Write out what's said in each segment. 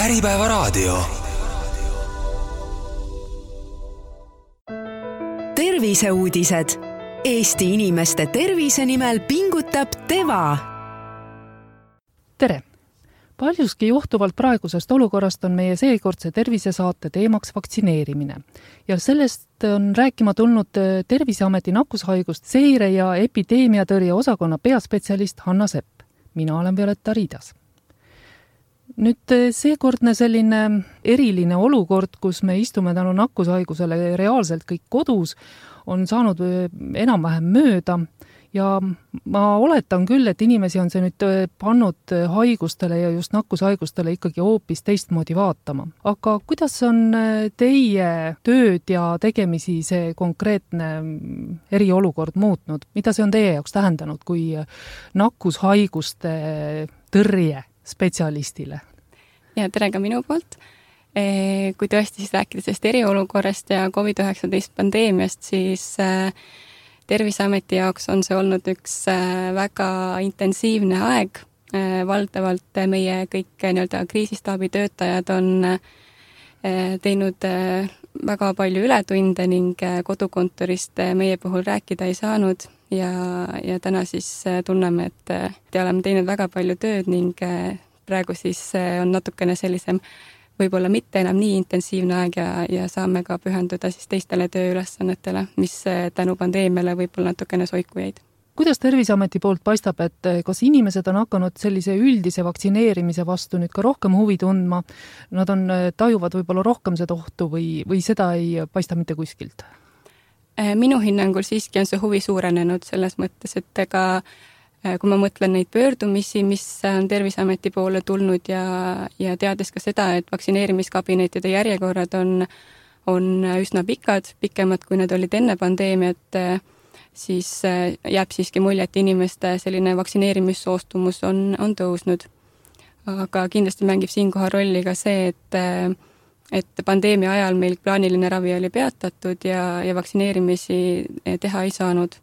Äripäevaraadio. Terviseuudised. Eesti inimeste tervise nimel pingutab Teva. Tere! Paljuski johtuvalt praegusest olukorrast on meie seekordse tervisesaate teemaks vaktsineerimine. Ja sellest on rääkima tulnud Terviseameti nakkushaigust seire- ja epideemiatõrje osakonna peaspetsialist Hanna Sepp. Mina olen Violetta Riidas. Nüüd seekordne selline eriline olukord, kus me istume tänu nakkushaigusele reaalselt kõik kodus, on saanud enam-vähem mööda ja ma oletan küll, et inimesi on see nüüd pannud haigustele ja just nakkushaigustele ikkagi hoopis teistmoodi vaatama. Aga kuidas on teie tööd ja tegemisi see konkreetne eriolukord muutnud? Mida see on teie jaoks tähendanud kui nakkushaiguste tõrje spetsialistile? Ja tere ka minu poolt. Kui tõesti siis rääkida sellest eriolukorrast ja COVID-19 pandeemiast, siis Terviseameti jaoks on see olnud üks väga intensiivne aeg. Valdavalt meie kõik kriisistaabi töötajad on teinud väga palju ületunde ning kodukontorist meie puhul rääkida ei saanud ja täna siis tunneme, et oleme teinud väga palju tööd ning praegu siis on natukene sellisem võib-olla mitte enam nii intensiivne aeg ja saame ka pühenduda siis teistele tööülesannetele, mis tänu pandeemiale võib-olla natukene soiku jäid. Kuidas Terviseameti poolt paistab, et kas inimesed on hakanud sellise üldise vaktsineerimise vastu nüüd ka rohkem huvi tundma? Nad tajuvad võib-olla rohkem seda ohtu või seda ei paista mitte kuskilt? Minu hinnangul siiski on see huvi suurenenud selles mõttes, et kui ma mõtlen neid pöördumisi, mis on Terviseameti poole tulnud ja teades ka seda, et vaktsineerimiskabinetide järjekorrad on üsna pikemad, kui need olid enne pandeemiat, siis jääb siiski mulje, et inimeste selline vaktsineerimissoostumus on tõusnud. Aga kindlasti mängib siinkohal rolli ka see, et pandeemia ajal meil plaaniline ravi oli peatatud ja vaktsineerimisi teha ei saanud.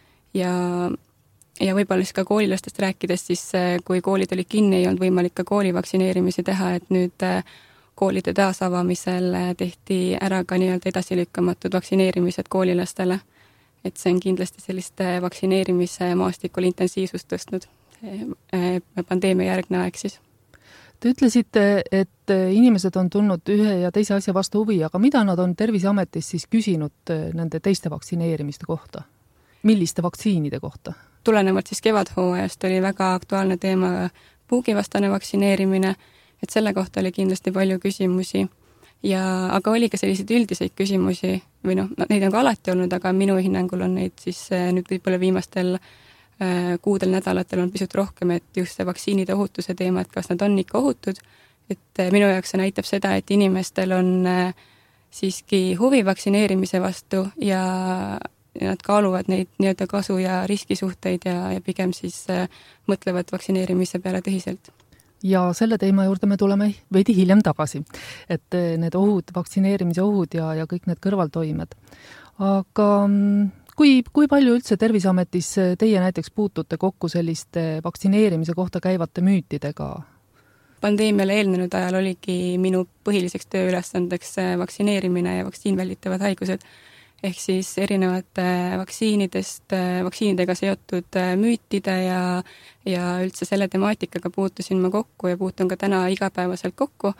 Ja võib-olla siis ka koolilastest rääkides, siis kui koolid olid kinni, ei olnud võimalik ka koolivaktsineerimisi teha, et nüüd koolide taasavamisel tehti ära ka edasilükkamatud vaktsineerimised koolilastele. Et see on kindlasti selliste vaktsineerimise maastikul intensiivsust tõstnud pandeemia järgne aeg siis. Te ütlesite, et inimesed on tulnud ühe ja teise asja vastu huvi, aga mida nad on Terviseametis siis küsinud nende teiste vaktsineerimiste kohta? Milliste vaktsiinide kohta? Tulenevalt siis kevadhooajast oli väga aktuaalne teema puugivastane vaktsineerimine, et selle kohta oli kindlasti palju küsimusi. Aga oli ka selliseid üldiseid küsimusi, või neid on ka alati olnud, aga minu hinnangul on neid siis nüüd võib-olla viimastel kuudel nädalatel on pisut rohkem, et just see vaktsiinide ohutuse teema, et kas nad on ikka ohutud. Et minu jaoks see näitab seda, et inimestel on siiski huvi vaktsineerimise vastu ja nad kaaluvad neid kasu ja riskisuhteid ja pigem siis mõtlevad vaktsineerimise peale tõsiselt. Ja selle teema juurde me tuleme veidi hiljem tagasi, et need ohud, vaktsineerimise ohud ja kõik need kõrvaltoimed. Aga kui palju üldse Terviseametis teie näiteks puutute kokku selliste vaktsineerimise kohta käivate müütidega? Pandeemiale eelnenud ajal oligi minu põhiliseks tööülesandeks vaktsineerimine ja vaktsiin välditavad haigused. Ehk siis erinevate vaktsiinidega seotud müütide ja üldse selle temaatikaga puutusin ma kokku ja puutun ka täna igapäevaselt kokku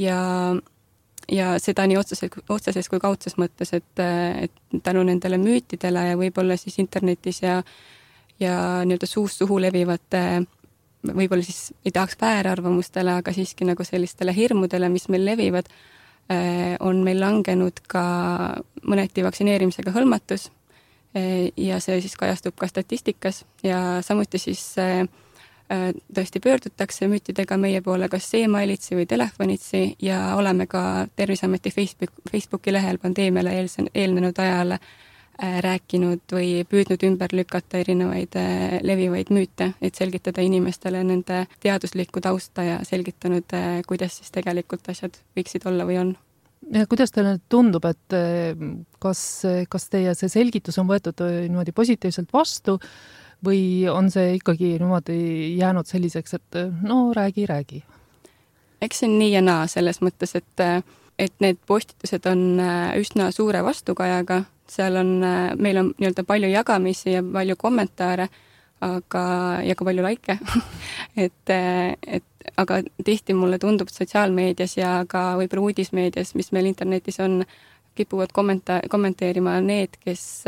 ja seda nii otseses kui kaudses mõttes, et tänu nendele müütidele ja võib-olla siis internetis ja suust suhu levivate, võib-olla siis ei tahaks väärarvamustele, aga siiski sellistele hirmudele, mis meil levivad, on meil langenud ka mõneti vaktsineerimisega hõlmatus ja see siis kajastub ka statistikas ja samuti siis tõesti pöördutakse müütidega meie poole kas e-mailitsi või telefonitsi ja oleme ka Terviseameti Facebooki lehel pandeemiale eelnenud ajal rääkinud või püüdnud ümber lükata erinevaid levivaid müüte, et selgitada inimestele nende teaduslikku tausta ja selgitanud, kuidas siis tegelikult asjad võiksid olla või on. Ja kuidas teile tundub, et kas teie see selgitus on võetud niimoodi positiivselt vastu või on see ikkagi niimoodi jäänud selliseks, et no räägi? Eks see on nii ja naa selles mõttes, et need postitused on üsna suure vastukajaga, seal on, meil on nii-öelda palju jagamisi ja palju kommentaare, ja ka palju laike aga tihti mulle tundub sotsiaalmeedias ja ka võib-olla uudismeedias, mis meil internetis on, kipuvad kommenteerima need, kes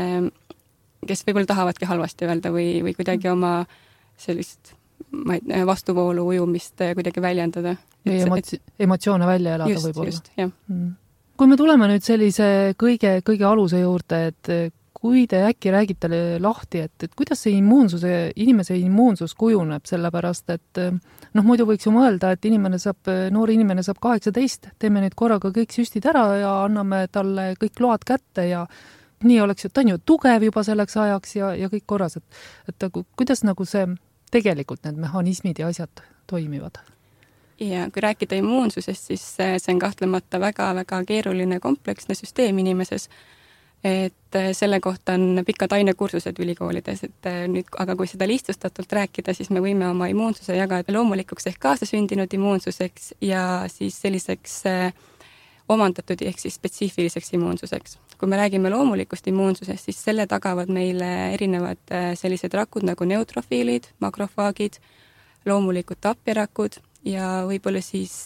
võib-olla tahavadki halvasti öelda või kuidagi oma sellist vastuvoolu ujumist kuidagi väljendada. Emotsioone välja elada võib-olla. Just, jah. Kui me tuleme nüüd sellise kõige aluse juurde, et kui te äkki räägite lahti, et kuidas see inimese immuunsus kujuneb, sellepärast, et muidu võiks ju mõelda, et noor inimene saab 18, teeme nüüd korraga kõik süstid ära ja anname talle kõik load kätte ja nii oleks ju, ta on ju tugev juba selleks ajaks ja kõik korras, et kuidas nagu see tegelikult need mehhanismid ja asjad toimivad? Ja kui rääkida immuunsusest, siis see on kahtlemata väga-väga keeruline kompleksne süsteem inimeses, et selle kohta on pikad ainekursused ülikoolides, aga kui seda lihtsustatult rääkida, siis me võime oma immuunsuse jagada loomulikuks ehk kaasasündinud immuunsuseks ja siis selliseks omandatud ehk siis spetsiifiliseks immuunsuseks. Kui me räägime loomulikust immuunsusest, siis selle tagavad meile erinevad sellised rakud nagu neutrofiilid, makrofaagid, loomulikud tapjarakud ja võib-olla siis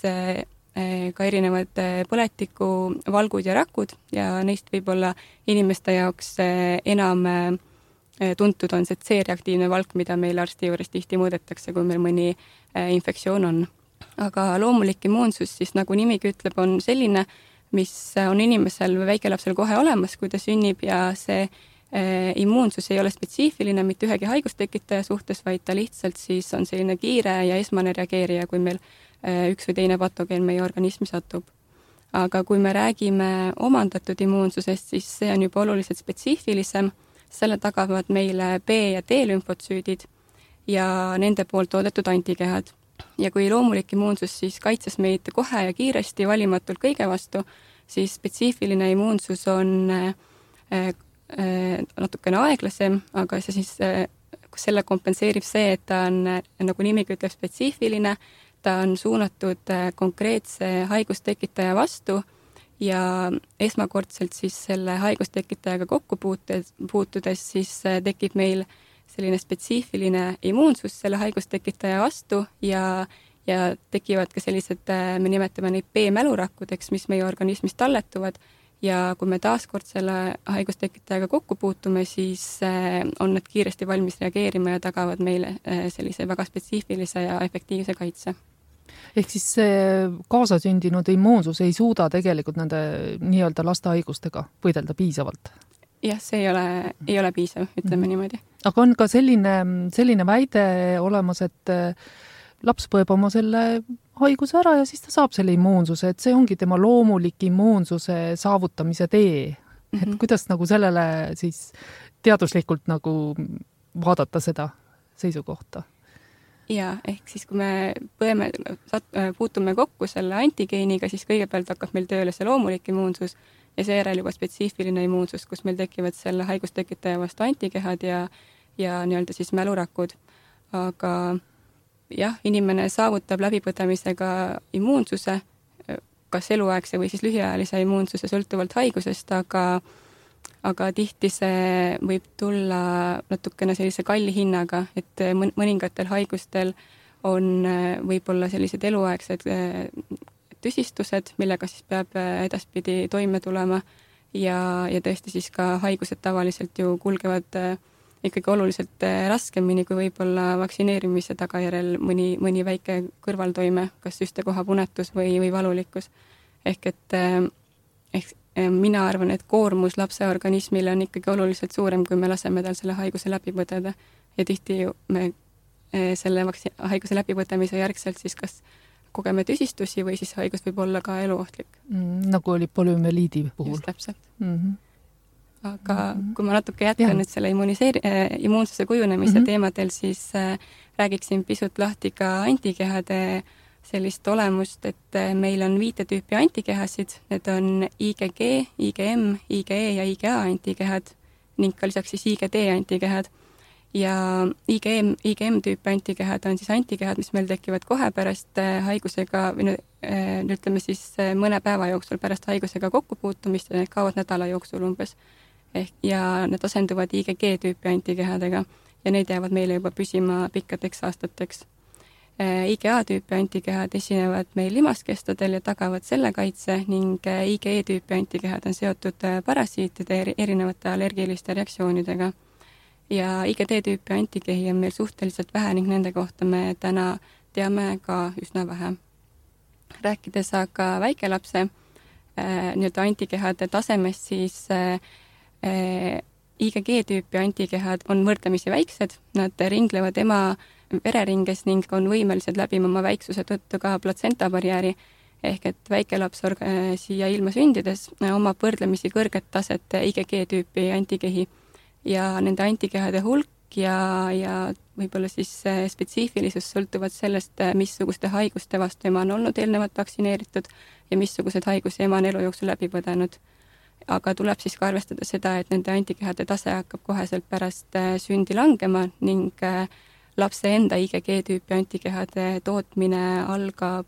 ka erinevad põletiku valgud ja rakud ja neist võib-olla inimeste jaoks enam tuntud on see C-reaktiivne valk, mida meil arsti juures tihti mõõdetakse, kui meil mõni infektsioon on. Aga loomulik immuunsus, siis nagu nimigi ütleb, on selline, mis on inimesel või väikelapsel kohe olemas, kui ta sünnib ja see immuunsus ei ole spetsiifiline mitte ühegi haigustekitaja suhtes, vaid ta lihtsalt siis on selline kiire ja esmane reageerija, kui meil üks või teine patogeen meie organismi satub. Aga kui me räägime omandatud immuunsusest, siis see on juba oluliselt spetsiifilisem, selle tagavad meile B- ja T-lümfotsüüdid ja nende poolt toodetud antikehad. Ja kui loomulik immuunsus siis kaitses meid kohe ja kiiresti valimatult kõige vastu, siis spetsiifiline immuunsus on natukene aeglasem, aga see siis, selle kompenseerib see, et ta on, nagu nimigi ütleb, spetsiifiline, ta on suunatud konkreetse haigustekitaja vastu ja esmakordselt siis selle haigustekitajaga kokku puutudes siis tekib meil selline spetsiifiline immuunsus selle haigustekitaja vastu ja tekivad ka sellised, me nimetame neid B-mälurakkudeks, mis meie organismis talletuvad ja kui me taaskord selle haigustekitajaga kokku puutume, siis on nad kiiresti valmis reageerima ja tagavad meile sellise väga spetsiifilise ja efektiivse kaitse. Ehk siis see kaasasündinud immuunsus ei suuda tegelikult nende nii-öelda laste haigustega võidelda piisavalt? Jah, see ei ole piisav, ütleme niimoodi. Aga on ka selline väide olemas, et laps põeb oma selle haiguse ära ja siis ta saab selle immuunsuse, et see ongi tema loomulik immuunsuse saavutamise tee. Et kuidas nagu sellele siis teaduslikult nagu vaadata seda seisukohta? Ja, ehk siis kui me puutume kokku selle antigeeniga, siis kõigepealt hakkab meil tööle see loomulik immuunsus ja seejärel juba spetsiifiline immuunsus, kus meil tekivad selle haigustekitaja vastu antikehad ja nii-öelda siis mälurakud. Aga jah, inimene saavutab läbipõdemisega immuunsuse, kas eluaegse või siis lühiajalise immuunsuse sõltuvalt haigusest, aga tihti see võib tulla natukene sellise kalli hinnaga, et mõningatel haigustel on võib-olla sellised eluaegsed tüsistused, millega siis peab edaspidi toime tulema ja tõesti siis ka haigused tavaliselt ju kulgevad ikkagi oluliselt raskemini kui võib-olla vaktsineerimise tagajärjel mõni väike kõrvaltoime, kas süstekoha punetus või valulikkus. Ehk mina arvan, et koormus lapse organismile on ikkagi oluliselt suurem, kui me laseme tal selle haiguse läbi põdeda. Ja tihti me selle haiguse läbipõdemise järgselt siis kas kogeme tüsistusi või siis haigus võib olla ka eluohtlik. Nagu oli polümeliidi puhul. Just täpselt. Aga kui ma natuke jätkan nüüd selle immuunsuse kujunemise teemadel, siis räägiksin pisut lahti ka antikehade sellist olemust, et meil on 5 tüüpi antikehasid, need on IgG, IgM, IgE ja IgA antikehad ning ka lisaks siis IgD antikehad. ja IgM-tüüpi antikehad on siis antikehad, mis meil tekivad kohe pärast haigusega või ütleme siis mõne päeva jooksul pärast haigusega kokkupuutumist ja need kaovad nädala jooksul umbes. Ja need asenduvad IgG-tüüpi antikehadega ja need jäävad meile juba püsima pikkadeks aastateks. IgA-tüüpi antikehad esinevad meil limaskestadel ja tagavad selle kaitse ning IgE-tüüpi antikehad on seotud parasiitide erinevate allergiliste reaktsioonidega. Ja IgD-tüüpi antikehi on meil suhteliselt vähe ning nende kohta me täna teame ka üsna vähe. Rääkides aga väikelapse nii-öelda antikehade tasemest, siis IgG-tüüpi antikehad on võrdlemisi väiksed, nad ringlevad ema vereringes ning on võimelised läbima oma väiksuse tõttu ka platsenta barjääri, ehk et väikelaps siia ilma sündides omab võrdlemisi kõrget taset IgG-tüüpi antikehi ja nende antikehade hulk ja võib-olla siis spetsiifilisus sõltuvad sellest, missuguste haiguste vastu ema on olnud eelnevalt vaktsineeritud ja missugused haigusi ema on elu jooksul läbi põdenud. Aga tuleb siis ka arvestada seda, et nende antikehade tase hakkab koheselt pärast sündi langema ning lapse enda IgG-tüüpi antikehade tootmine algab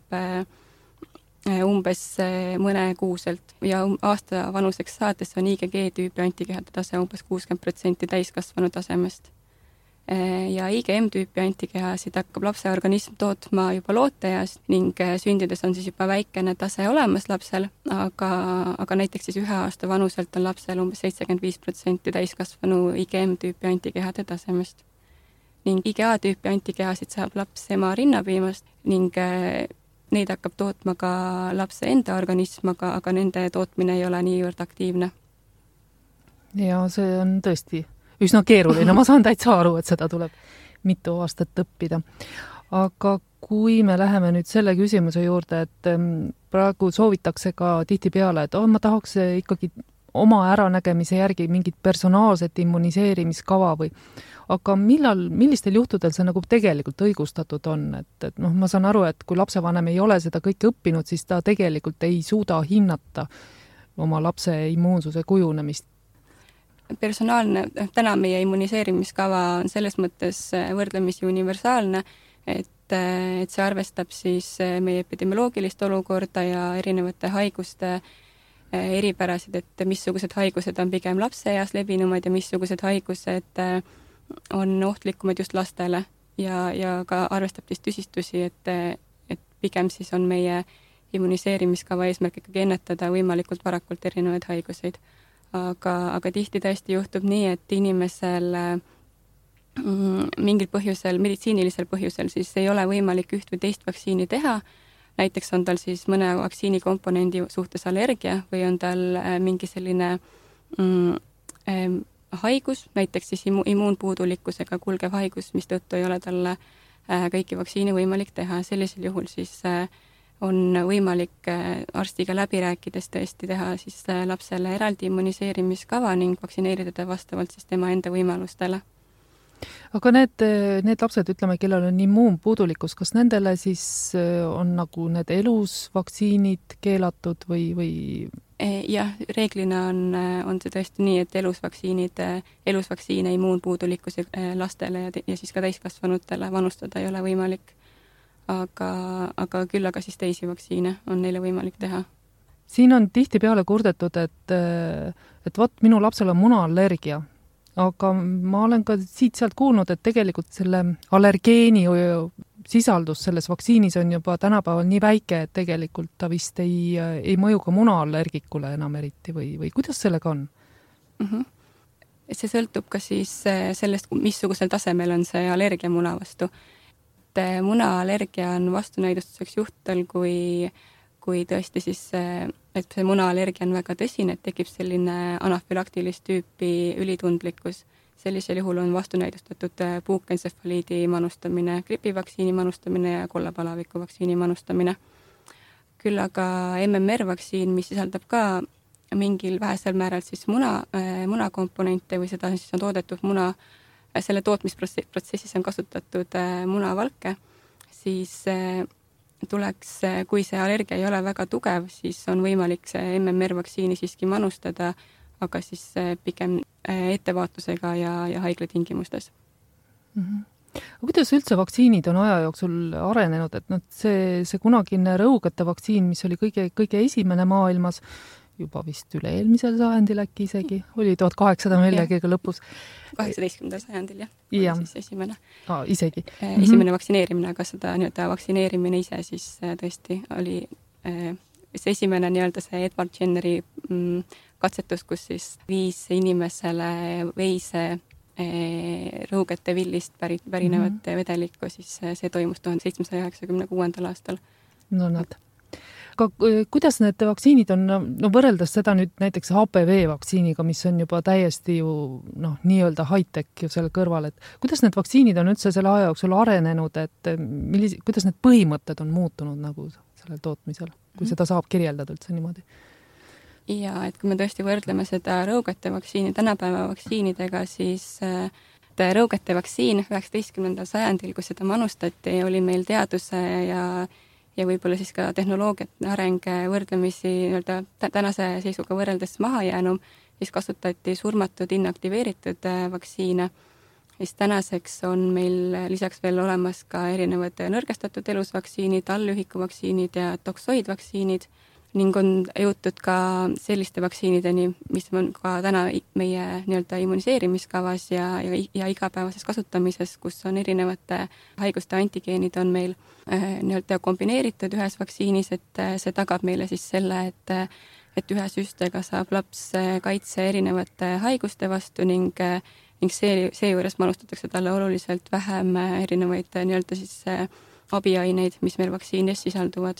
umbes mõne kuuselt ja aasta vanuseks saades on IgG-tüüpi antikehade tase umbes 60% täiskasvanu tasemest. Ja IgM-tüüpi antikehasid hakkab lapse organism tootma juba looteeas ning sündides on siis juba väikene tase olemas lapsel, aga näiteks siis 1 aasta vanuselt on lapsel umbes 75% täiskasvanu IgM-tüüpi antikehade tasemest. Ning IgA-tüüpi antikehasid saab laps ema rinnapiimast ning neid hakkab tootma ka lapse enda organism, aga nende tootmine ei ole niivõrd aktiivne. Ja see on tõesti üsna keeruline, ma saan täitsa aru, et seda tuleb mitu aastat õppida. Aga kui me läheme nüüd selle küsimuse juurde, et praegu soovitakse ka tihtipeale, et ma tahaks ikkagi oma äranägemise järgi mingit personaalset immuniseerimiskava või aga millistel juhtudel see nagu tegelikult õigustatud on? Et ma saan aru, et kui lapsevanem ei ole seda kõike õppinud, siis ta tegelikult ei suuda hinnata oma lapse immuunsuse kujunemist. Personaalne, täna meie immuniseerimiskava on selles mõttes võrdlemisi universaalne, et see arvestab siis meie epidemioloogilist olukorda ja erinevate haiguste eripärasid, et missugused haigused on pigem lapseeas levinumad ja missugused haigused on ohtlikumad just lastele ja ka arvestab siis tüsistusi, et pigem siis on meie immuniseerimiskava eesmärk ikkagi ennetada võimalikult varakult erinevaid haiguseid. Aga tihti tõesti juhtub nii, et inimesel mingil põhjusel, meditsiinilisel põhjusel siis ei ole võimalik üht või teist vaktsiini teha. Näiteks on tal siis mõne vaktsiini komponendi suhtes allergia või on tal mingi selline haigus, näiteks siis immuunpuudulikkusega kulgev haigus, mis tõttu ei ole talle kõiki vaktsiini võimalik teha. Sellisel juhul siis on võimalik arstiga läbi rääkides tõesti teha siis lapsele eraldi immuniseerimiskava ning vaktsineerida ta vastavalt siis tema enda võimalustele. Aga need lapsed, ütleme, kellel on immuunpuudulikkus, kas nendele siis on nagu need elusvaktsiinid keelatud või? Jah, reeglina on see tõesti nii, et elusvaktsiine immuunpuudulikkuse lastele ja siis ka täiskasvanutele vanustada ei ole võimalik. Aga küll aga siis teisi vaktsiine on neile võimalik teha. Siin on tihtipeale kurdetud, et vot minu lapsel on munaallergia, aga ma olen ka siit-sealt kuulnud, et tegelikult selle allergeeni sisaldus selles vaktsiinis on juba tänapäeval nii väike, et tegelikult ta vist ei mõju ka munaallergikule enam eriti või kuidas sellega on? See sõltub ka siis sellest, missugusel tasemel on see allergia muna vastu. Munaallergia on vastunäidustuseks juhtel, kui tõesti siis, et see munaallergia on väga tõsine, et tekib selline anafülaktilist tüüpi ülitundlikkus. Sellisel juhul on vastunäidustatud puukentsefaliidi manustamine, gripivaktsiini manustamine ja kollapalaviku vaktsiini manustamine. Küll aga MMR-vaktsiin, mis sisaldab ka mingil vähesel määral siis munakomponente või seda siis on toodetud muna, selle tootmisprotsessis on kasutatud munavalke, siis tuleks, kui see allergia ei ole väga tugev, siis on võimalik see MMR-vaktsiini siiski manustada, aga siis pigem ettevaatusega ja haiglatingimustes. Aga kuidas üldse vaktsiinid on aja jooksul arenenud, et see kunagine rõugete vaktsiin, mis oli kõige esimene maailmas, juba vist üle-eelmisel sajandil äkki isegi, oli 1800 millegagi lõpus. 18. sajandil, jah. Ja. Siis esimene. Isegi. Esimene vaktsineerimine, aga seda vaktsineerimine ise siis tõesti oli see esimene see Edward Jenneri katsetus, kus siis 5 inimesele veise rõugete villist pärinevat vedelikku, siis see toimus 1796. aastal. No nad. Aga kuidas need vaktsiinid on, võrreldes seda nüüd näiteks HPV vaktsiiniga, mis on juba täiesti ju nii-öelda high-tech ju selle kõrval, et kuidas need vaktsiinid on üldse selle aja jooksul arenenud, et kuidas need põhimõtted on muutunud nagu sellel tootmisel, kui seda saab kirjeldada üldse niimoodi? Ja, et kui me tõesti võrdleme seda rõugete vaktsiini tänapäeva vaktsiinidega, siis rõugete vaktsiin 19. sajandil, kus seda manustati, oli meil teaduse ja võib-olla siis ka tehnoloogiat areng võrdlemisi tänase seisuga võrreldes maha jäänu, siis kasutati surmatud inaktiveeritud vaktsiine. Siis tänaseks on meil lisaks veel olemas ka erinevad nõrgestatud elusvaktsiinid, allühikuvaktsiinid ja toksoidvaktsiinid, ning on jõutud ka selliste vaktsiinideni, mis on ka täna meie immuniseerimiskavas ja igapäevases kasutamises, kus on erinevate haiguste antigeenid on meil kombineeritud ühes vaktsiinis, et see tagab meile siis selle, et ühe süstega saab laps kaitse erinevate haiguste vastu ning seejuures manustatakse talle oluliselt vähem erinevaid abiaineid, mis meil vaktsiinis sisalduvad.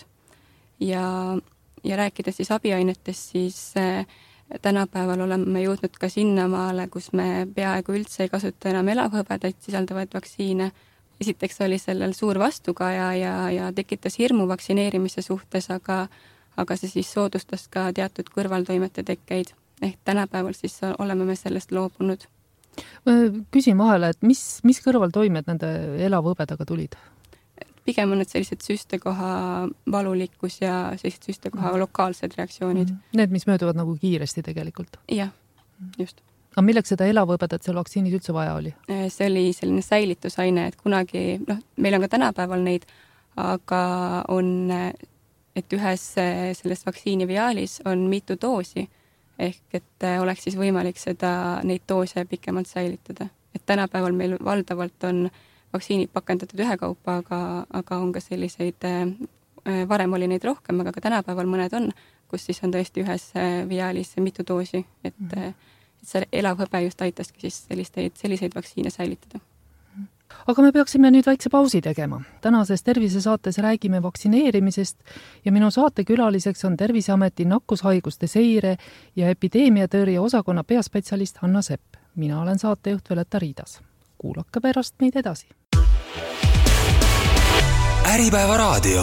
Ja rääkides siis abiainetest, siis tänapäeval oleme jõudnud ka sinnamaale, kus me peaaegu üldse ei kasuta enam elavhõbedaid sisaldavaid vaktsiine. Esiteks oli sellel suur vastukaja ja tekitas hirmu vaktsineerimise suhtes, aga see siis soodustas ka teatud kõrvaltoimete tekkeid. Ehk tänapäeval siis oleme me sellest loobunud. Küsin vahele, et mis kõrvaltoimed nende elavhõbedaga tulid? Pigem on need sellised süstekoha valulikkus ja sellised süstekoha lokaalsed reaktsioonid. Need, mis mööduvad nagu kiiresti tegelikult? Jah, just. Aga milleks seda elavhõbedat seal vaktsiinis üldse vaja oli? See oli selline säilitusaine, et kunagi, meil on ka tänapäeval neid, aga on, et ühes selles vaktsiiniviaalis on mitu doosi, ehk et oleks siis võimalik neid doose pikemalt säilitada. Et tänapäeval meil valdavalt on vaktsiinid pakendatud ühekaupa, aga on ka selliseid, varem oli neid rohkem, aga ka tänapäeval mõned on, kus siis on tõesti ühes viaalis mitu doosi, et see elavhõbe just aitaski siis selliseid vaktsiine säilitada. Aga me peaksime nüüd väikse pausi tegema. Tänases tervisesaates räägime vaktsineerimisest ja minu saatekülaliseks on Terviseameti nakkushaiguste seire ja epideemiatõrje osakonna peaspetsialist Hanna Sepp. Mina olen saatejuht Violeta Riidas. Kuulake pärast meid edasi. Äripäeva raadio.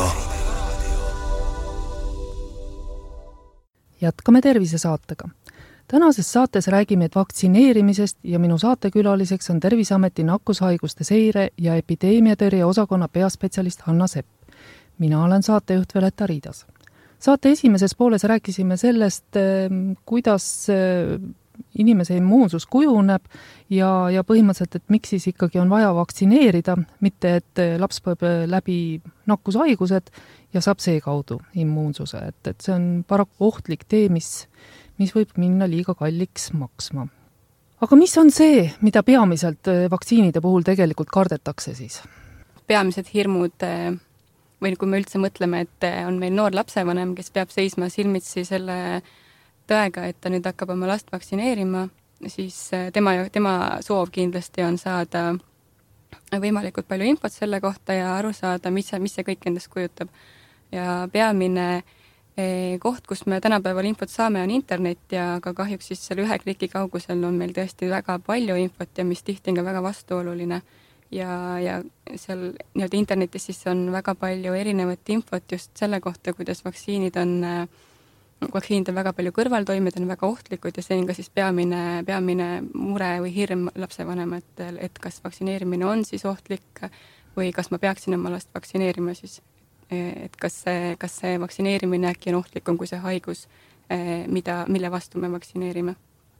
Jätkame tervisesaatega. Tänases saates räägime vaktsineerimisest ja minu saatekülaliseks on Terviseameti nakkushaiguste seire ja epideemiatõrje osakonna peaspetsialist Hanna Sepp. Mina olen saatejuht Violeta Riidas. Saate esimeses pooles rääkisime sellest, kuidas inimese immuunsus kujuneb ja põhimõtteliselt, et miks siis ikkagi on vaja vaktsineerida, mitte et laps põeb läbi nakkushaigused ja saab see kaudu immuunsuse. Et see on paraku ohtlik tee, mis võib minna liiga kalliks maksma. Aga mis on see, mida peamiselt vaktsiinide puhul tegelikult kardetakse siis? Peamised hirmud, või kui me üldse mõtleme, et on meil noor lapsevanem, kes peab seisma silmitsi selle tõega, et ta nüüd hakkab oma last vaktsineerima, siis tema soov kindlasti on saada võimalikult palju infot selle kohta ja aru saada, mis see kõik endast kujutab. Ja peamine koht, kus me tänapäeval infot saame, on internet ja ka kahjuks siis selle ühe kliki kaugusel on meil tõesti väga palju infot ja mis tihti on ka väga vastuoluline. Ja seal internetis siis on väga palju erinevat infot just selle kohta, kuidas vaktsiinid on väga palju kõrvaltoimed, on väga ohtlikud ja see on ka siis peamine mure või hirm lapsevanematel, et kas vaktsineerimine on siis ohtlik või kas ma peaksin oma last vaktsineerima siis. Et kas see vaktsineerimine äkki on ohtlikum kui see haigus, mille vastu me vaktsineerime.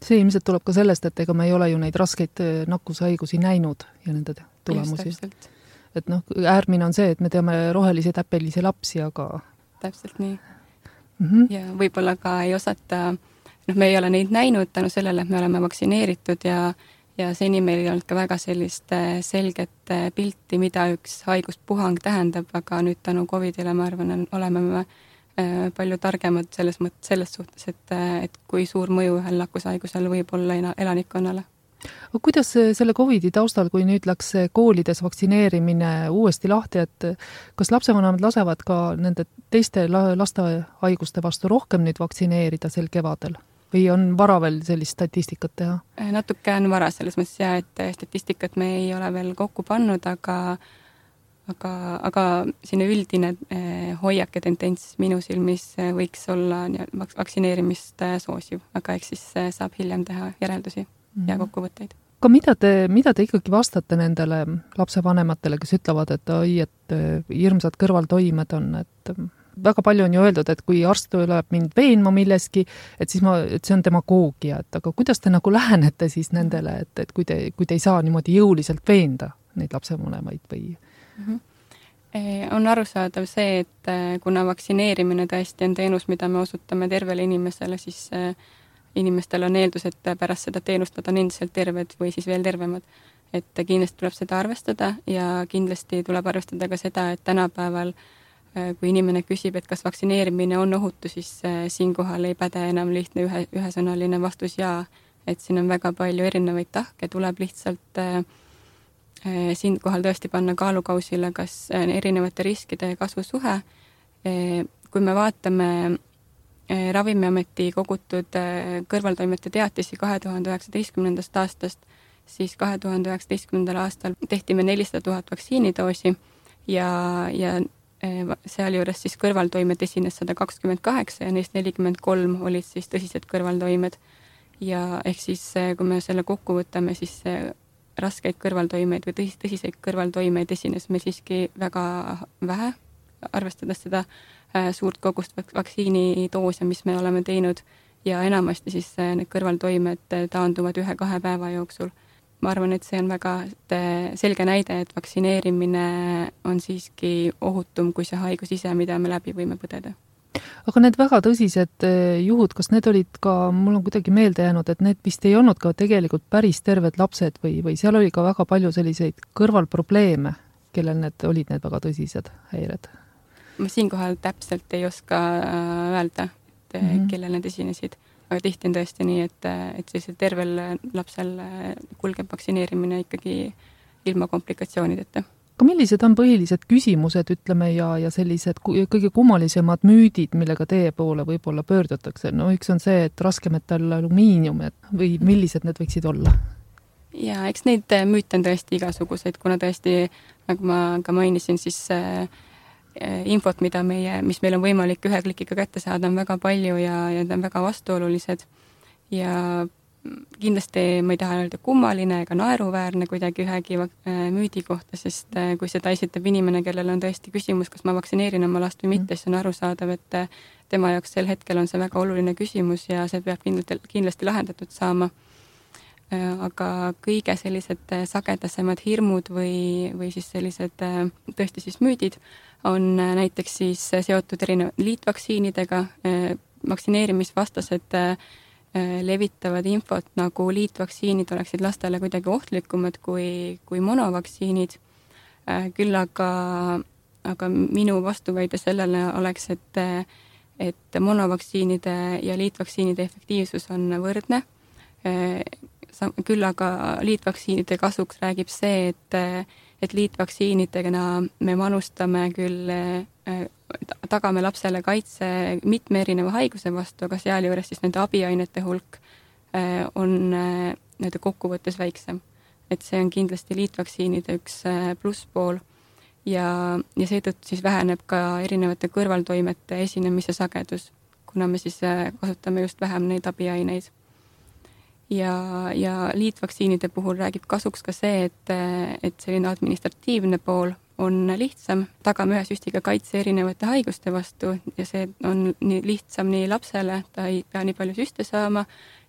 See ilmselt tuleb ka sellest, et ega me ei ole ju neid raskeid nakkushaigusi näinud ja nende tulemusi. Et äärmine on see, et me teame rohelisi täpelisi lapsi, aga... Täpselt nii. Ja võib-olla ka ei osata, me ei ole neid näinud tänu sellele, et me oleme vaktsineeritud ja seni meil ei olnud ka väga sellist selget pilti, mida üks haiguspuhang tähendab, aga nüüd tänu COVIDile, ma arvan, oleme me palju targemad selles suhtes, et kui suur mõju ühel nakkushaigusel võib olla elanikkonnale. Aga kuidas selle COVIDi taustal, kui nüüd läks koolides vaktsineerimine uuesti lahti, et kas lapsevanemad lasevad ka nende teiste laste haiguste vastu rohkem nüüd vaktsineerida sel kevadel? Või on vara veel sellist statistikat teha? Natuke on vara selles mõttes, et statistikat me ei ole veel kokku pannud, aga sinne üldine hoiak ja tendents minu silmis võiks olla vaktsineerimist soosiv, aga eks siis saab hiljem teha järeldusi ja kokkuvõtteid. Aga mida te ikkagi vastate nendele lapsevanematele, kes ütlevad, et hirmsad kõrvaltoimed on, et väga palju on ju öeldud, et kui arst tuleb mind veenma milleski, et siis see on demagoogia, et aga kuidas te nagu lähenete siis nendele, et kui te ei saa niimoodi jõuliselt veenda neid lapsevanemaid või... On arusaadav see, et kuna vaktsineerimine tõesti on teenus, mida me osutame tervele inimesele, siis inimestel on eeldus, et pärast seda teenust nad on endiselt terved või siis veel tervemad. Et kindlasti tuleb seda arvestada ja kindlasti tuleb arvestada ka seda, et tänapäeval, kui inimene küsib, et kas vaktsineerimine on ohutu, siis siinkohal ei päde enam lihtne ühesõnaline vastus jaa. Et siin on väga palju erinevaid tahke, tuleb lihtsalt siinkohal tõesti panna kaalukausile, kas erinevate riskide ja kasusuhe. Kui me vaatame Ravimiameti kogutud kõrvaltoimete teatisi 2019. aastast, siis 2019. aastal tehti me 400 000 vaktsiinidoosi ja sealjuures siis kõrvaltoimed esines 128 ja neist 43 olid siis tõsised kõrvaltoimed. Ja ehk siis, kui me selle kokku võtame, siis raskeid kõrvaltoimeid või tõsiseid kõrvaltoimeid esines meil siiski väga vähe, arvestades seda suurt kogust vaktsiinidoose, mis me oleme teinud ja enamasti siis need kõrvaltoimed taanduvad 1-2 päeva jooksul. Ma arvan, et see on väga selge näide, et vaktsineerimine on siiski ohutum kui see haigus ise, mida me läbi võime põdeda. Aga need väga tõsised juhud, kas need olid ka, mul on kuidagi meelde jäänud, et need vist ei olnud ka tegelikult päris terved lapsed või seal oli ka väga palju selliseid kõrvalprobleeme, kellel need olid need väga tõsised häired? Ma siinkohal täpselt ei oska öelda, et kellel need esinesid, aga tihti on tõesti nii, et sellisel tervel lapsel kulgeb vaktsineerimine ikkagi ilma komplikatsioonideta. Aga millised on põhilised küsimused, ütleme, ja sellised kõige kummalisemad müüdid, millega teie poole võib-olla pöördutakse? No üks on see, et raskemetall alumiinium, või millised need võiksid olla? Ja eks neid müüte on tõesti igasuguseid, kuna tõesti, nagu ma ka mainisin, siis infot, mis meil on võimalik ühe klikiga kätte saada, on väga palju ja need on väga vastuolulised. Ja kindlasti ma ei taha öelda kummaline ega naeruväärne kuidagi ühegi müüdi kohta, sest kui seda esitab inimene, kellel on tõesti küsimus, kas ma vaktsineerin oma last või mitte, siis on arusaadav, et tema jaoks sel hetkel on see väga oluline küsimus ja see peab kindlasti lahendatud saama. Aga kõige sellised sagedasemad hirmud või siis sellised tõesti siis müüdid on näiteks siis seotud liitvaktsiinidega, vaktsineerimisvastased levitavad infot, nagu liitvaktsiinid oleksid lastele kuidagi ohtlikumad kui monovaktsiinid. Küll aga minu vastuväide sellele oleks, et monovaktsiinide ja liitvaktsiinide efektiivsus on võrdne. Küll aga liitvaktsiinide kasuks räägib see, et liitvaktsiinidega me manustame küll, tagame lapsele kaitse mitme erineva haiguse vastu, aga sealjuures siis nende abiainete hulk on kokkuvõttes väiksem. Et see on kindlasti liitvaktsiinide üks plusspool ja seetõttu siis väheneb ka erinevate kõrvaltoimete esinemise sagedus, kuna me siis kasutame just vähem neid abiaineid. Ja liitvaktsiinide puhul räägib kasuks ka see, et selline administratiivne pool on lihtsam, tagame ühe süstiga kaitse erinevate haiguste vastu ja see on lihtsam nii lapsele, ta ei pea nii palju süste saama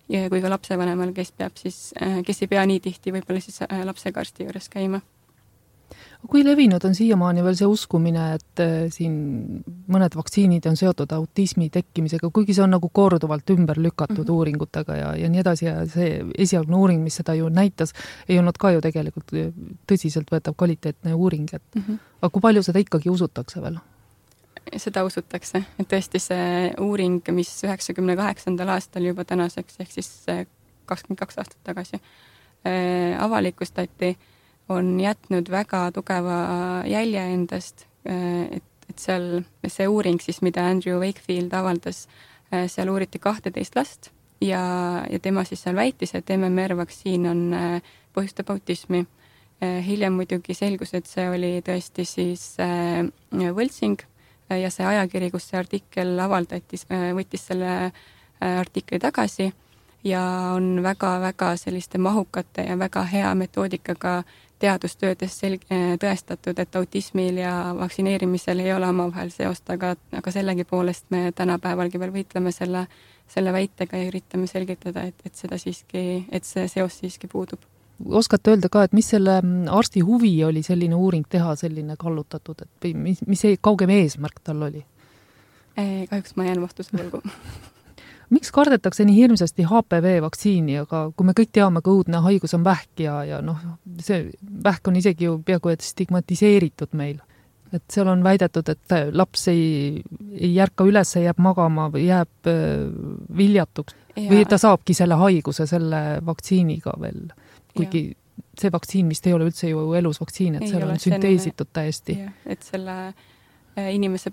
ja kui ka lapsevanemal, kes ei pea nii tihti võib-olla siis lapsega arsti juures käima. Kui levinud on siiamaani veel see uskumine, et siin mõned vaktsiinid on seotud autismi tekkimisega, kuigi see on nagu korduvalt ümber lükatud uuringutega ja nii edasi ja see esialgne uuring, mis seda ju näitas, ei olnud ka ju tegelikult tõsiselt võetav kvaliteetne uuring, et aga kui palju seda ikkagi usutakse veel? Seda usutakse, et tõesti see uuring, mis 98. aastal juba tänaseks, ehk siis 22 aastat tagasi avalikustati, on jätnud väga tugeva jälje endast, et see uuring siis, mida Andrew Wakefield avaldas, seal uuriti 12 last ja tema siis seal väitis, et MMR-vaktsiin on põhjustab autismi. Hiljem muidugi selgus, et see oli tõesti siis võltsing ja see ajakiri, kus see artikkel avaldati, võttis selle artikli tagasi ja on väga-väga selliste mahukate ja väga hea metoodikaga teadustöödes tõestatud, et autismil ja vaktsineerimisel ei ole omavahel seost, aga sellegipoolest me tänapäevalgi veel võitleme selle väitega ja üritame selgitada, et see seos siiski puudub. Oskate öelda ka, et mis selle arsti huvi oli selline uuring teha, selline kallutatud, et mis kaugem eesmärk tal oli? Kahjuks ma jään vastuse võlgu. Miks kardetakse nii hirmsasti HPV vaktsiini, aga kui me kõik teame, kui õudne haigus on vähk ja see vähk on isegi ju peaaegu et stigmatiseeritud meil. Et seal on väidetud, et laps ei järka üles, jääb magama või jääb viljatuks või ta saabki selle haiguse selle vaktsiiniga veel. Kuigi see vaktsiin, mis ei ole üldse ju elus vaktsiin, et seal on sünteesitud täiesti. Et selle inimese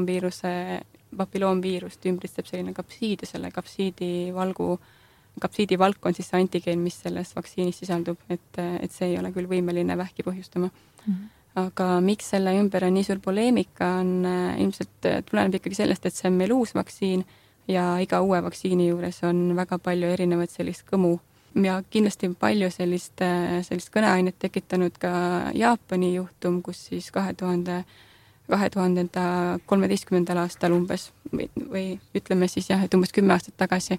papilloomviirust ümbritseb selline kapsiid ja selle kapsiidivalk on siis see antigeen, mis selles vaktsiinis sisaldub, et see ei ole küll võimeline vähki põhjustama. Aga miks selle ümber on nii suur poleemika on ilmselt tuleneb ikkagi sellest, et see on meil uus vaktsiin ja iga uue vaktsiini juures on väga palju erinevat sellist kõmu ja kindlasti palju sellist kõneainet tekitanud ka Jaapani juhtum, kus siis 2013. aastal umbes või ütleme siis jah, et umbes 10 aastat tagasi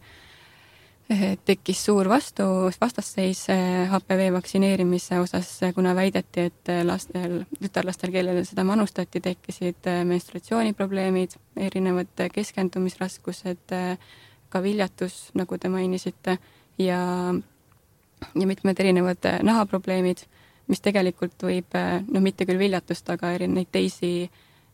tekkis suur vastasseis HPV vaktsineerimise osas, kuna väideti, et tütarlastel, kellele seda manustati, tekkisid menstruatsiooniprobleemid, erinevad keskendumisraskused, ka viljatus, nagu te mainisite, ja mitmed erinevad nahaprobleemid, mis tegelikult võib, mitte küll viljatust, aga neid teisi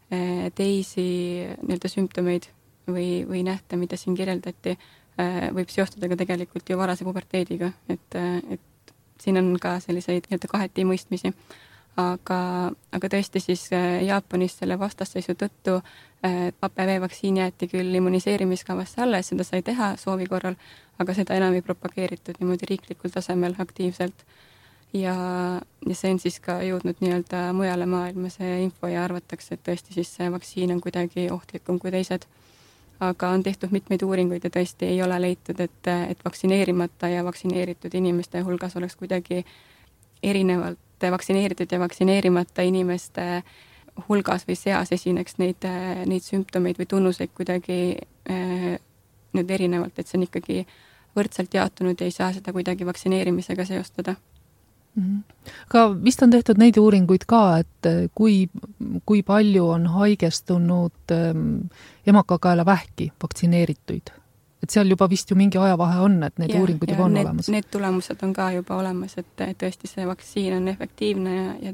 nii-öelda sümptomeid või nähte, mida siin kirjeldati, võib seostada ka tegelikult ju varase puberteediga, et siin on ka selliseid nii-öelda kaheti mõistmisi. Aga tõesti siis Jaapanis selle vastasseisu tõttu HPV vaktsiin jäeti küll immuniseerimiskavasse alles, seda sai teha soovi korral, aga seda enam ei propageeritud niimoodi riiklikul tasemel aktiivselt. Ja see on siis ka jõudnud nii-öelda mujale maailma see info ja arvatakse, et tõesti siis see vaktsiin on kuidagi ohtlikum kui teised. Aga on tehtud mitmeid uuringuid ja tõesti ei ole leitud, et vaktsineerimata ja vaktsineeritud inimeste hulgas oleks kuidagi erinevalt vaktsineeritud ja vaktsineerimata inimeste hulgas või seas esineks neid sümptomeid või tunnuseid kuidagi nüüd erinevalt, et see on ikkagi võrdselt jaotunud ja ei saa seda kuidagi vaktsineerimisega seostada. Aga vist on tehtud neid uuringuid ka, et kui palju on haigestunud emakakaela vähki vaktsineerituid. Et seal juba vist ju mingi ajavahe on, et need uuringud juba on olemas. Need tulemused on ka juba olemas, et tõesti see vaktsiin on efektiivne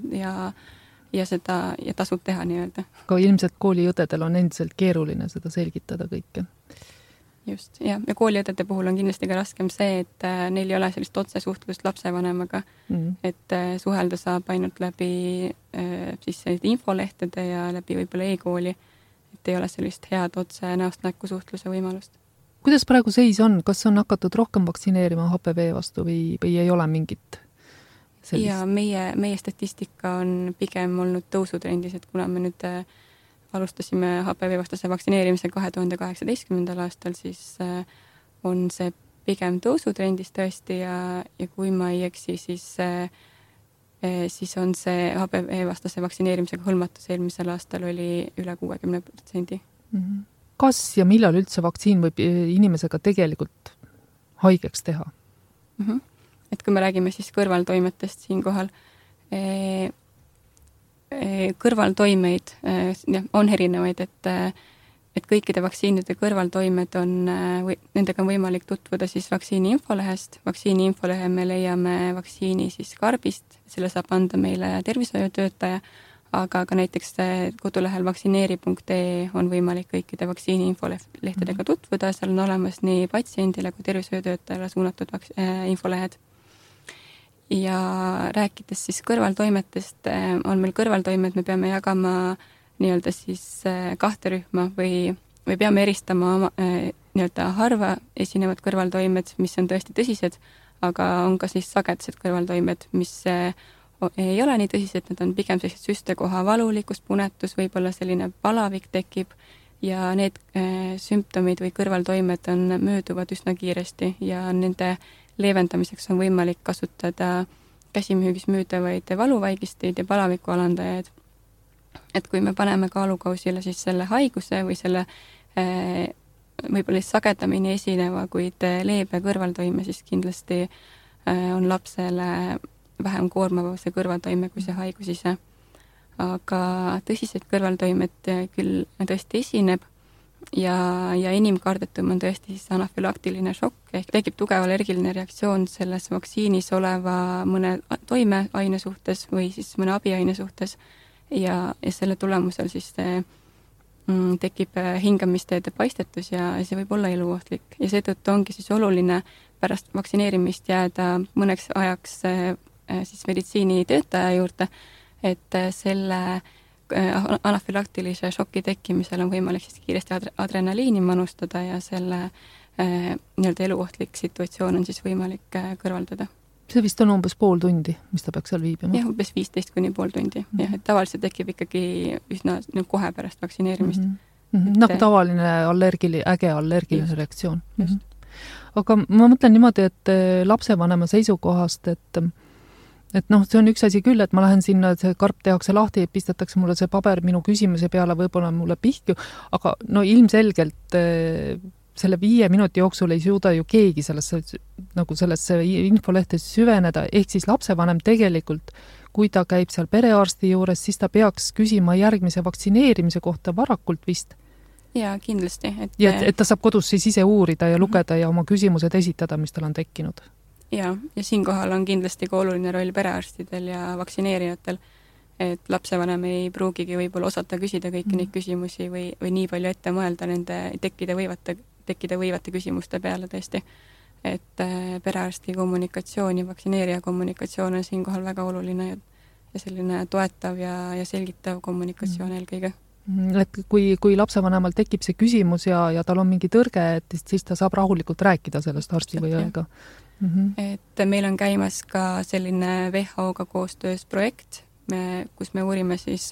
ja seda tasub teha nii-öelda. Aga ilmselt kooliõdedel on endiselt keeruline seda selgitada kõike. Just, ja kooliõdede puhul on kindlasti ka raskem see, et neil ei ole sellist otsesuhtlust lapsevanemaga, et suhelda saab ainult läbi siis infolehtede ja läbi võib-olla e-kooli, et ei ole sellist head otse näost näkku suhtluse võimalust. Kuidas praegu seis on? Kas on hakatud rohkem vaktsineerima HPV vastu või ei ole mingit sellist? Ja meie statistika on pigem olnud tõusutrendis, et kuna me nüüd alustasime HPV-vastase vaktsineerimise 2018. aastal, siis on see pigem tõusutrendis tõesti ja kui ma ei eksi, siis on see HPV-vastase vaktsineerimisega hõlmatus eelmisel aastal oli üle 60%. Kas ja millal üldse vaktsiin võib inimesega tegelikult haigeks teha? Et kui me räägime siis kõrvaltoimetest siinkohal, kõrvaltoimeid on erinevaid, et kõikide vaktsiinide kõrvaltoimed nendega on võimalik tutvuda siis vaktsiini infolehest. Vaktsiini infolehe me leiame vaktsiini siis karbist, selle saab anda meile tervishoiutöötaja, aga ka näiteks kodulehel vaktsineeri.ee on võimalik kõikide vaktsiini infolehtedega tutvuda, seal on olemas nii patsiendile kui tervishoiutöötajale suunatud infolehed. Ja rääkides siis kõrvaltoimetest, on meil kõrvaltoimed, me peame jagama nii-öelda siis kahte rühma või peame eristama nii-öelda harva esinevad kõrvaltoimed, mis on tõesti tõsised, aga on ka siis sagedased kõrvaltoimed, mis ei ole nii tõsised, need on pigem sellised süstekoha valulikkus, punetus, võib-olla selline palavik tekib ja need sümptomid või kõrvaltoimed mööduvad üsna kiiresti ja nende leevendamiseks on võimalik kasutada käsimüügis müüdavaid valuvaigisteid ja palaviku alandajaid. Et kui me paneme kaalukausile siis selle haiguse või selle võib-olla sagedamini esineva, kuid leebe kõrvaltoime, siis kindlasti on lapsele vähem koormav see kõrvaltoime kui see haigus ise. Aga tõsiseid kõrvaltoimed küll tõesti esineb ja enim kardetum on tõesti siis anafülaktiline šokk ehk tekib tugev allergiline reaktsioon selles vaktsiinis oleva mõne toimeaine suhtes või siis mõne abiaine suhtes ja selle tulemusel siis tekib hingamisteede paistetus ja see võib olla eluohtlik ja seetõttu ongi siis oluline pärast vaktsineerimist jääda mõneks ajaks siis meditsiinitöötaja juurde, et selle anafülaktilise šoki tekkimisel on võimalik siis kiiresti adrenaliini manustada ja selle nii-öelda eluohtlik situatsioon on siis võimalik kõrvaldada. See vist on umbes pool tundi, mis ta peaks seal viibima? Jah, umbes 15 kuni pool tundi. Jah, et tavaliselt tekib ikkagi üsna kohe pärast vaktsineerimist. Nagu tavaline äge allergiline reaktsioon. Aga ma mõtlen niimoodi, et lapsevanema seisukohast, et see on üks asi küll, et ma lähen sinna, et see karp tehakse lahti ja pistetakse mulle see paber minu küsimuse peale, võib-olla mulle pihku, aga ilmselgelt selle 5 minuti jooksul ei suuda ju keegi sellesse infolehte süveneda, ehk siis lapsevanem tegelikult, kui ta käib seal perearsti juures, siis ta peaks küsima järgmise vaktsineerimise kohta varakult vist. Jaa, kindlasti. Et ta saab kodus siis ise uurida ja lugeda ja oma küsimused esitada, mis tal on tekkinud. Ja siinkohal on kindlasti ka oluline roll perearstidel ja vaktsineerijatel, et lapsevanem ei pruugigi võib-olla osata küsida kõiki neid küsimusi või nii palju ette mõelda nende tekkida võivate küsimuste peale tõesti. Et perearsti kommunikatsioon ja vaktsineerija kommunikatsioon on siinkohal väga oluline ja selline toetav ja selgitav kommunikatsioon eelkõige. Et kui lapsevanemal tekib see küsimus ja tal on mingi tõrge, et siis ta saab rahulikult rääkida sellest arsti või õega. Et meil on käimas ka selline WHO-ga koostöös projekt, kus me uurime siis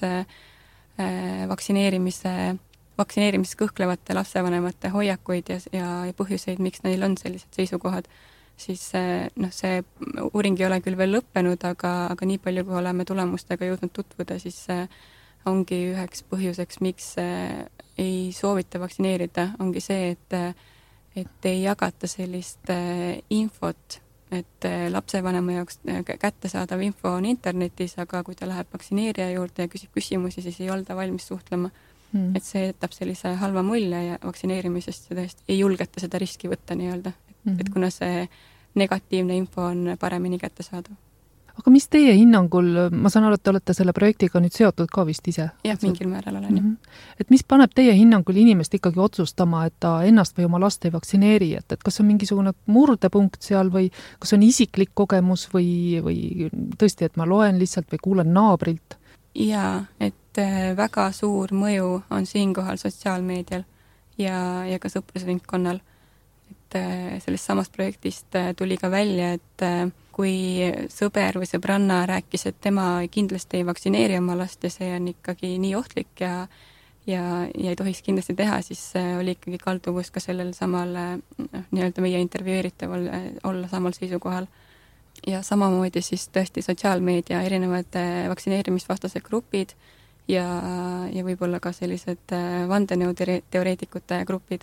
vaktsineerimis kõhklevate lapsevanemate hoiakuid ja põhjuseid, miks neil on sellised seisukohad. Siis see uuring ei ole küll veel lõppenud, aga nii palju, kui oleme tulemustega jõudnud tutvuda, siis ongi üheks põhjuseks, miks ei soovita vaktsineerida, ongi see, et ei jagata sellist infot, et lapsevanema jaoks kättesaadav info on internetis, aga kui ta läheb vaktsineerija juurde ja küsib küsimusi, siis ei olda valmis suhtlema. Et see jätab sellise halva mulje ja vaktsineerimisest ja tõesti ei julgeta seda riski võtta nii-öelda, et kuna see negatiivne info on paremini kättesaadav. Aga mis teie hinnangul, ma saan aru, et te olete selle projektiga nüüd seotud ka vist ise? Jah, mingil määral olen. Et mis paneb teie hinnangul inimest ikkagi otsustama, et ta ennast või oma last ei vaktsineeri, et kas on mingisugune murdepunkt seal või kas on isiklik kogemus või tõesti, et ma loen lihtsalt või kuulen naabrilt? Jaa, et väga suur mõju on siinkohal sotsiaalmeedial ja ka sõprusringkonnal. Et sellest samast projektist tuli ka välja, et kui sõber või sõbranna rääkis, et tema kindlasti ei vaktsineeri oma last ja see on ikkagi nii ohtlik ja ei tohiks kindlasti teha, siis oli ikkagi kalduvus ka sellel samal nii-öelda meie intervjueeritaval olla samal seisukohal. Ja samamoodi siis tõesti sotsiaalmeedia erinevad vaktsineerimisvastased grupid ja võib-olla ka sellised vandenõuteoreetikute grupid,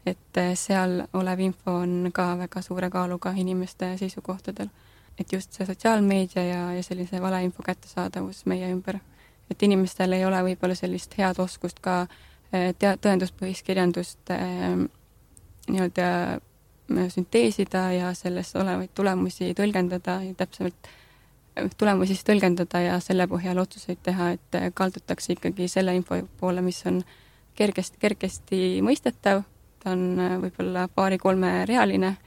et seal olev info on ka väga suure kaaluga inimeste seisukohtadel. Et just see sotsiaalmeedia ja sellise valeinfo kättesaadavus meie ümber. Et inimestel ei ole võib-olla sellist head oskust ka tõenduspõhist kirjandust nii-öelda sünteesida ja sellest olevaid tulemusi tõlgendada ja täpselt tulemusi tõlgendada ja selle põhjal otsuseid teha, et kaldutakse ikkagi selle info poole, mis on kergesti mõistetav, ta on võib-olla 2-3 realine,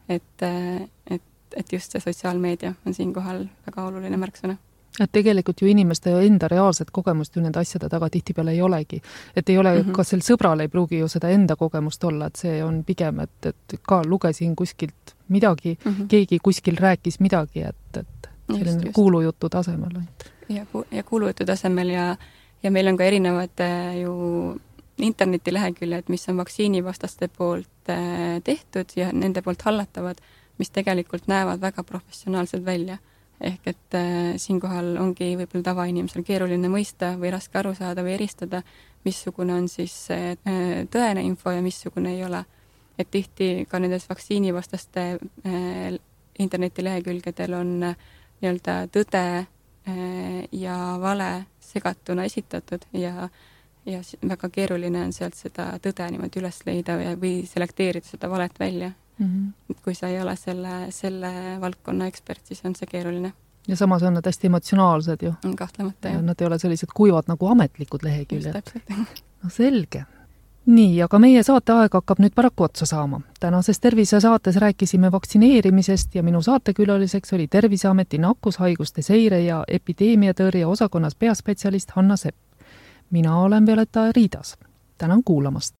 et just see sotsiaalmeedia on siinkohal väga oluline märksõna. Et tegelikult ju inimeste enda reaalset kogemust ju nende asjade taga tihtipeale ei olegi. Et ei ole, ka sel sõbral ei pruugi ju seda enda kogemust olla, et see on pigem, et ka lugesin kuskilt midagi, keegi kuskil rääkis midagi, et selline kuulujutu tasemel. Ja kuulujutu tasemel ja meil on ka erinevad ju internetileheküljed, mis on vaktsiinivastaste poolt tehtud ja nende poolt hallatavad, mis tegelikult näevad väga professionaalsed välja. Ehk et siinkohal ongi võib-olla tavainimesel keeruline mõista või raske aru saada või eristada, missugune on siis tõene info ja missugune ei ole. Et tihti ka nendes vaktsiinivastaste internetilehekülgedel on nii-öelda tõde ja vale segatuna esitatud ja väga keeruline on sealt seda tõde niimoodi üles leida või selekteerida seda valet välja. Et kui sa ei ole selle valdkonna ekspert, siis on see keeruline. Ja samas on nad hästi emotsionaalsed ju. Kahtlemata, ja nad ei ole sellised kuivad nagu ametlikud leheküljed. Just täpselt. No selge. Nii, aga meie saateaeg hakkab nüüd paraku otsa saama. Tänases tervisesaates rääkisime vaktsineerimisest ja minu saatekülaliseks oli Terviseameti nakkushaiguste seire ja epideemiatõrje osakonnas peaspetsialist Hanna Sepp. Mina olen Violeta Riidas. Tänan kuulamast!